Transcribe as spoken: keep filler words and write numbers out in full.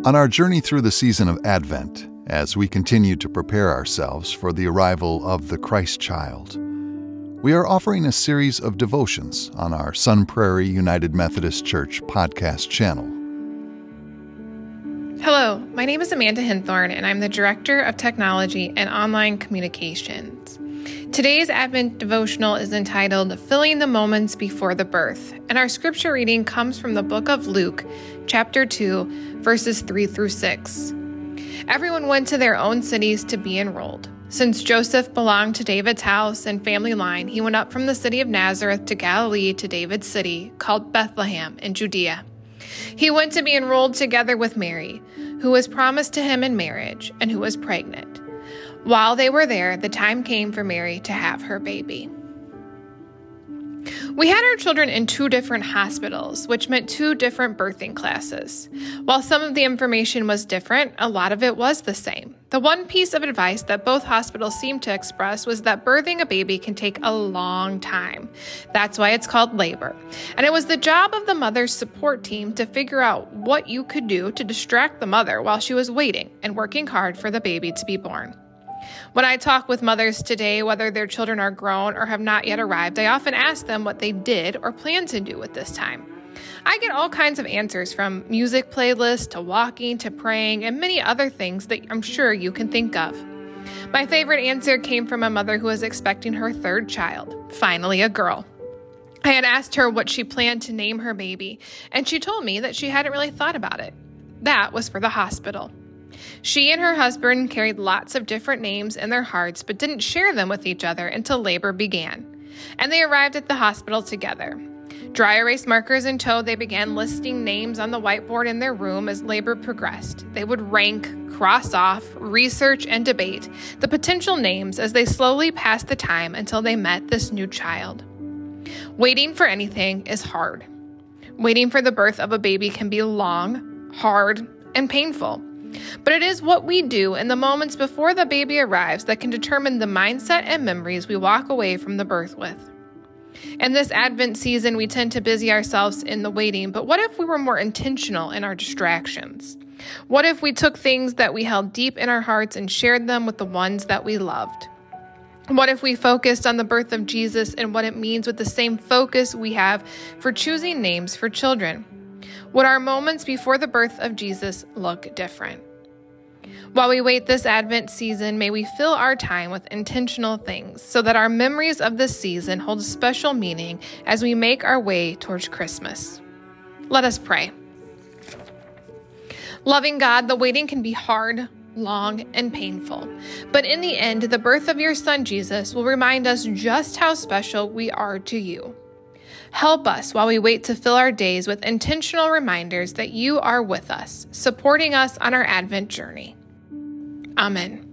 On our journey through the season of Advent, as we continue to prepare ourselves for the arrival of the Christ child, we are offering a series of devotions on our Sun Prairie United Methodist Church podcast channel. Hello, my name is Amanda Hinthorn, and I'm the Director of Technology and Online Communications. Today's Advent devotional is entitled Filling the Moments Before the Birth, and our scripture reading comes from the book of Luke, chapter two, verses three through six. Everyone went to their own cities to be enrolled. Since Joseph belonged to David's house and family line, he went up from the city of Nazareth to Galilee to David's city, called Bethlehem in Judea. He went to be enrolled together with Mary, who was promised to him in marriage and who was pregnant. While they were there, the time came for Mary to have her baby. We had our children in two different hospitals, which meant two different birthing classes. While some of the information was different, a lot of it was the same. The one piece of advice that both hospitals seemed to express was that birthing a baby can take a long time. That's why it's called labor. And it was the job of the mother's support team to figure out what you could do to distract the mother while she was waiting and working hard for the baby to be born. When I talk with mothers today, whether their children are grown or have not yet arrived, I often ask them what they did or plan to do with this time. I get all kinds of answers, from music playlists to walking to praying and many other things that I'm sure you can think of. My favorite answer came from a mother who was expecting her third child, finally a girl. I had asked her what she planned to name her baby, and she told me that she hadn't really thought about it. That was for the hospital. She and her husband carried lots of different names in their hearts, but didn't share them with each other until labor began. And they arrived at the hospital together. Dry erase markers in tow, they began listing names on the whiteboard in their room as labor progressed. They would rank, cross off, research, and debate the potential names as they slowly passed the time until they met this new child. Waiting for anything is hard. Waiting for the birth of a baby can be long, hard, and painful. But it is what we do in the moments before the baby arrives that can determine the mindset and memories we walk away from the birth with. In this Advent season, we tend to busy ourselves in the waiting, but what if we were more intentional in our distractions? What if we took things that we held deep in our hearts and shared them with the ones that we loved? What if we focused on the birth of Jesus and what it means with the same focus we have for choosing names for children? Would our moments before the birth of Jesus look different? While we wait this Advent season, may we fill our time with intentional things so that our memories of this season hold a special meaning as we make our way towards Christmas. Let us pray. Loving God, the waiting can be hard, long, and painful. But in the end, the birth of your Son, Jesus, will remind us just how special we are to you. Help us while we wait to fill our days with intentional reminders that you are with us, supporting us on our Advent journey. Amen.